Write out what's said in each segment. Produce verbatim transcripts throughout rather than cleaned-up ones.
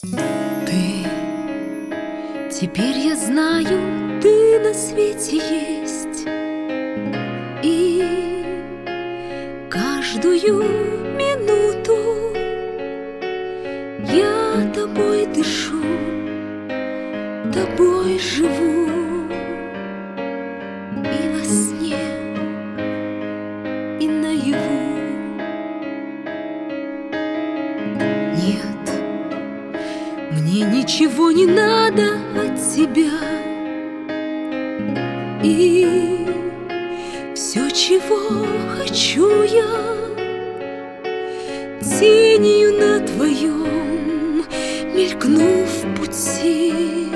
Ты, теперь я знаю, ты на свете есть, и каждую минуту я тобой дышу, тобой живу, и во сне, и наяву. Нет, мне ничего не надо от тебя, и все, чего хочу я, тенью на твоем мелькнув пути,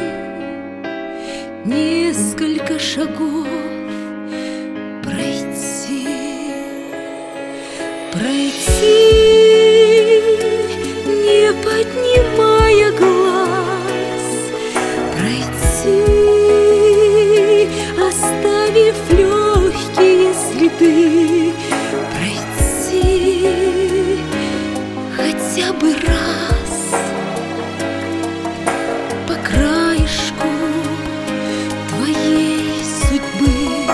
несколько шагов пройти, пройти, не поднимая глаз, пройти, оставив легкие следы, пройти хотя бы раз по краешку твоей судьбы.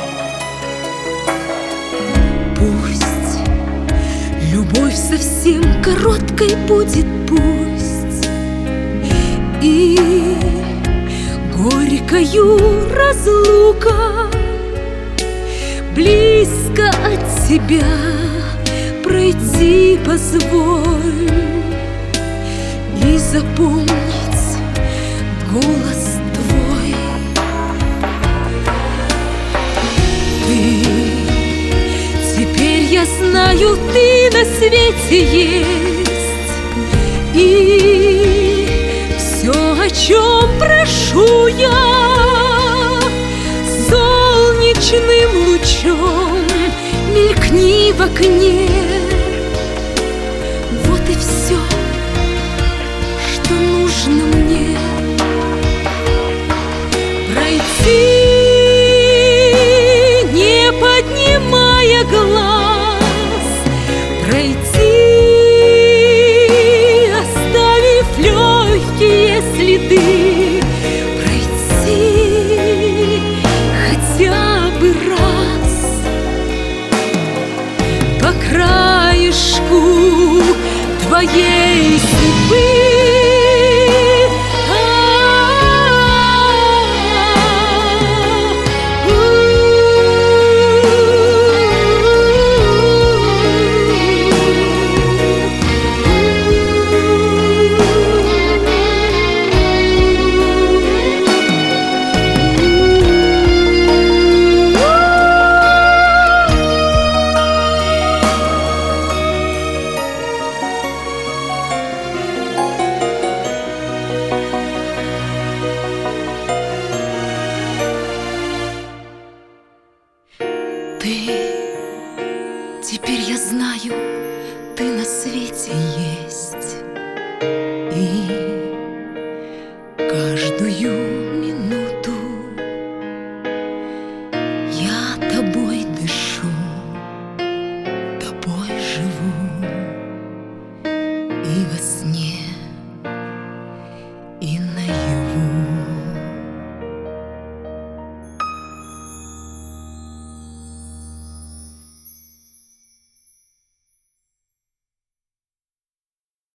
Пусть любовь совсем короткой будет, пусть и горькою разлука, близко от тебя пройти позволь и запомнить голос твой. Ты, теперь я знаю, ты на свете есть, и все, о чем прошу я, солнечным лучом мелькни в окне. Вот и все, что нужно мне. Пройти, не поднимая глаз, пройти, оставив легкие следы, пройти хотя бы раз по краешку твоей судьбы. Ты, теперь я знаю, ты на свете есть, и каждую минуту я тобой дышу, тобой живу, и во сне